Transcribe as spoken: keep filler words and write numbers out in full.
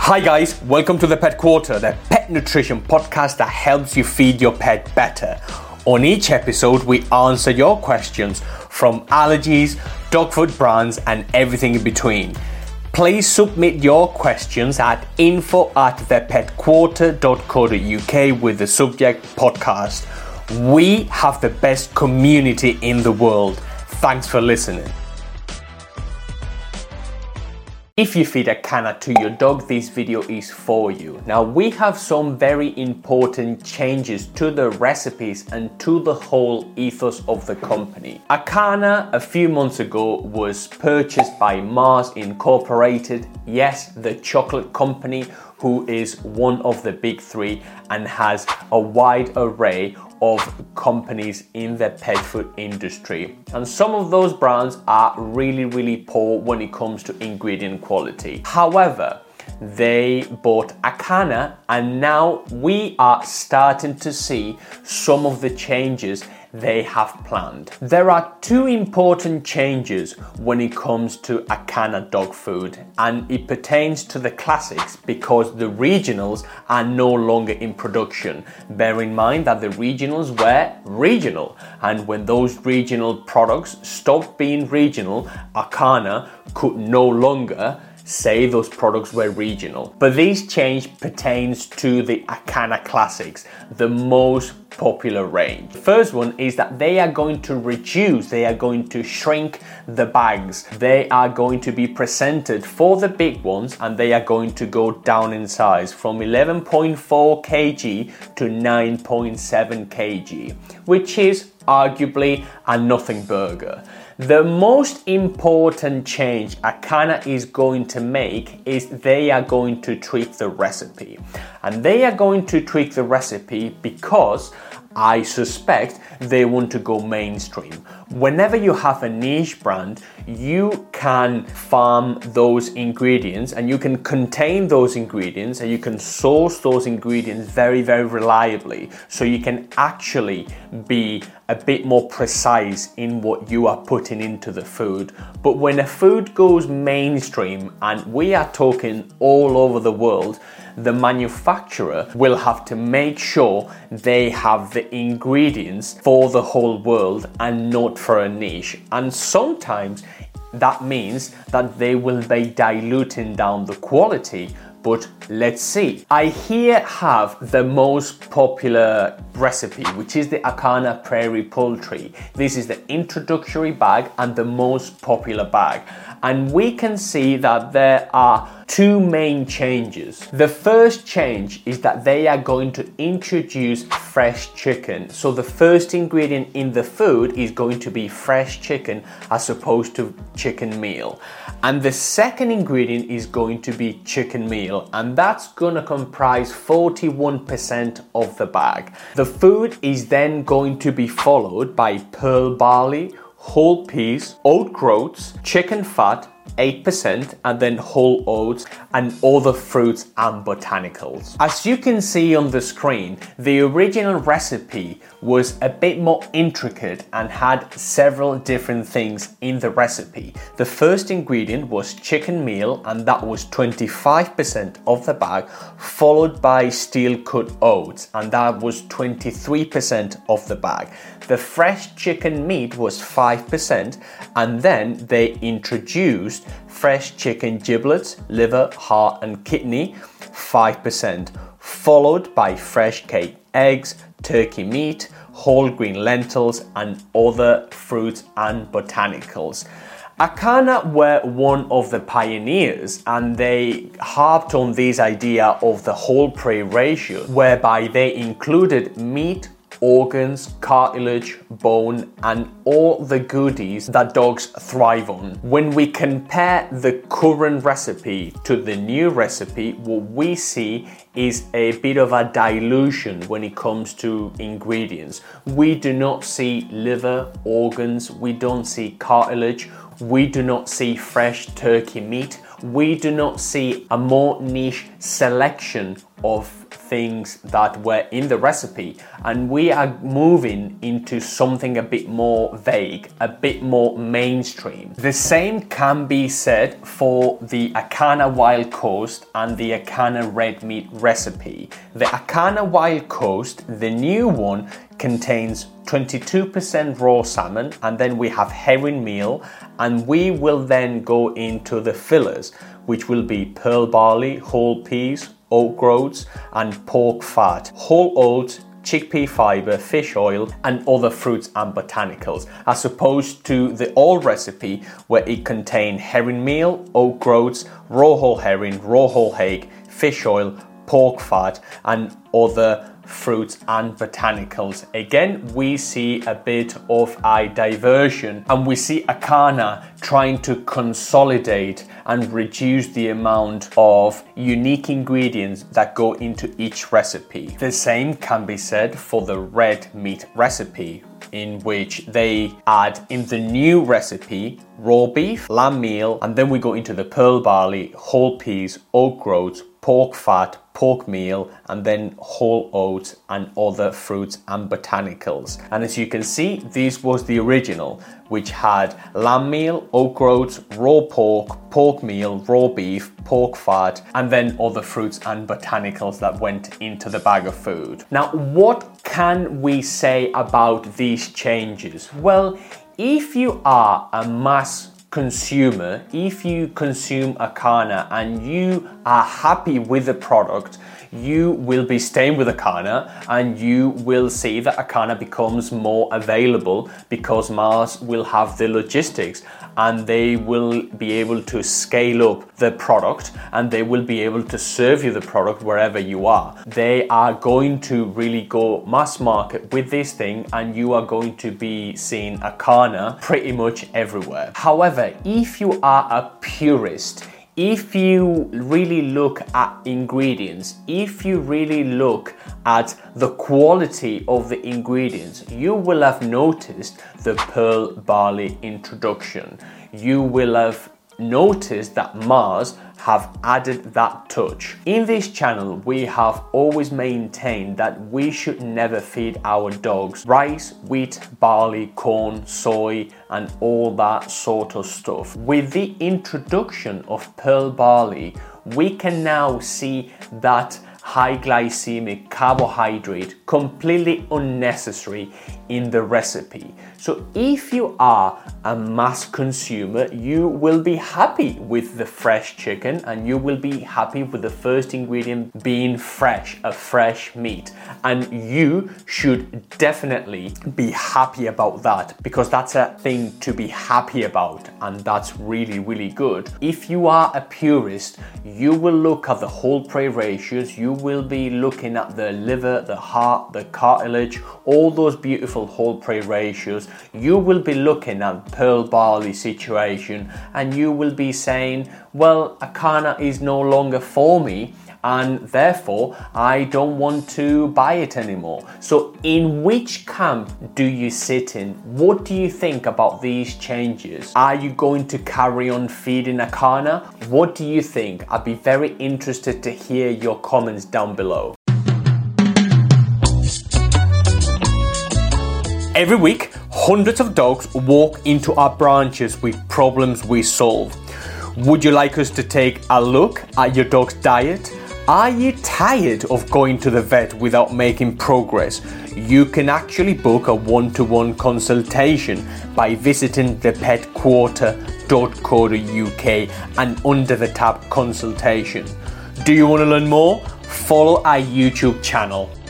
Hi guys, welcome to the Pet Quarter, the pet nutrition podcast that helps you feed your pet better. On each episode, we answer your questions from allergies, dog food brands, and everything in between. Please submit your questions at info at the pet quarter dot co dot uk with the subject podcast. We have the best community in the world. Thanks for listening. If you feed ACANA to your dog, this video is for you. Now, we have some very important changes to the recipes and to the whole ethos of the company. ACANA, a few months ago, was purchased by Mars Incorporated. Yes, the chocolate company, who is one of the big three and has a wide array of companies in the pet food industry. And some of those brands are really, really poor when it comes to ingredient quality. However, they bought ACANA and now we are starting to see some of the changes they have planned. There are two important changes when it comes to ACANA dog food, and it pertains to the classics because the regionals are no longer in production. Bear in mind that the regionals were regional, and when those regional products stopped being regional, ACANA could no longer say those products were regional. But this change pertains to the ACANA Classics, the most popular range. The first one is that they are going to reduce, they are going to shrink the bags. They are going to be presented for the big ones and they are going to go down in size from eleven point four kilograms to nine point seven kilograms, which is arguably a nothing burger. The most important change ACANA is going to make is they are going to tweak the recipe. And they are going to tweak the recipe because I suspect they want to go mainstream. Whenever you have a niche brand, you can farm those ingredients and you can contain those ingredients and you can source those ingredients very, very reliably. So you can actually be a bit more precise in what you are putting into the food. But when a food goes mainstream, and we are talking all over the world, the manufacturer will have to make sure they have the ingredients for the whole world and not for a niche. And sometimes that means that they will be diluting down the quality. But let's see. I here have the most popular recipe, which is the ACANA Prairie Poultry. This is the introductory bag and the most popular bag. And we can see that there are two main changes. The first change is that they are going to introduce fresh chicken. So the first ingredient in the food is going to be fresh chicken as opposed to chicken meal. And the second ingredient is going to be chicken meal, and that's going to comprise forty-one percent of the bag. The food is then going to be followed by pearl barley, whole peas, oat groats, chicken fat, eight percent, and then whole oats and other fruits and botanicals. As you can see on the screen, the original recipe was a bit more intricate and had several different things in the recipe. The first ingredient was chicken meal, and that was twenty-five percent of the bag, followed by steel cut oats, and that was twenty-three percent of the bag. The fresh chicken meat was five percent, and then they introduced fresh chicken giblets, liver, heart and kidney, five percent, followed by fresh cake eggs, turkey meat, whole green lentils and other fruits and botanicals. ACANA were one of the pioneers, and they harped on this idea of the whole prey ratio, whereby they included meat, organs, cartilage, bone, and all the goodies that dogs thrive on. When we compare the current recipe to the new recipe, what we see is a bit of a dilution when it comes to ingredients. We do not see liver, organs, we don't see cartilage, we do not see fresh turkey meat, we do not see a more niche selection of things that were in the recipe, and we are moving into something a bit more vague, a bit more mainstream. The same can be said for the Acana Wild Coast and the Acana Red Meat recipe. The Acana Wild Coast, the new one, contains twenty-two percent raw salmon, and then we have herring meal, and we will then go into the fillers, which will be pearl barley, whole peas, oat groats, and pork fat, whole oats, chickpea fiber, fish oil, and other fruits and botanicals, as opposed to the old recipe where it contained herring meal, oat groats, raw whole herring, raw whole egg, fish oil, pork fat, and other fruits and botanicals. Again, we see a bit of a diversion, and we see Acana trying to consolidate and reduce the amount of unique ingredients that go into each recipe. The same can be said for the red meat recipe, in which they add in the new recipe raw beef, lamb meal, and then we go into the pearl barley, whole peas, oat groats, pork fat, pork meal, and then whole oats and other fruits and botanicals. And as you can see, this was the original, which had lamb meal, oat groats, raw pork, pork meal, raw beef, pork fat, and then other fruits and botanicals that went into the bag of food. Now, what can we say about these changes? Well, if you are a mass consumer, if you consume Acana and you are happy with the product, you will be staying with Acana, and you will see that Acana becomes more available because Mars will have the logistics, and they will be able to scale up the product, and they will be able to serve you the product wherever you are. They are going to really go mass market with this thing, and you are going to be seeing Acana pretty much everywhere. However, if you are a purist, if you really look at ingredients, if you really look at the quality of the ingredients, you will have noticed the pearl barley introduction. You will have noticed that Mars have added that touch. In this channel, we have always maintained that we should never feed our dogs rice, wheat, barley, corn, soy, and all that sort of stuff. With the introduction of pearl barley, we can now see that high glycemic carbohydrate completely unnecessary in the recipe. So if you are a mass consumer, you will be happy with the fresh chicken, and you will be happy with the first ingredient being fresh, a fresh meat. And you should definitely be happy about that, because that's a thing to be happy about, and that's really, really good. If you are a purist, you will look at the whole prey ratios, you will be looking at the liver, the heart, the cartilage, all those beautiful whole prey ratios. You will be looking at pearl barley situation, and you will be saying, well, Acana is no longer for me, and therefore I don't want to buy it anymore. So in which camp do you sit in? What do you think about these changes? Are you going to carry on feeding Acana? What do you think? I'd be very interested to hear your comments down below. Every week, hundreds of dogs walk into our branches with problems we solve. Would you like us to take a look at your dog's diet? Are you tired of going to the vet without making progress? You can actually book a one-to-one consultation by visiting the pet quarter dot co dot U K and under the tab consultation. Do you want to learn more? Follow our YouTube channel.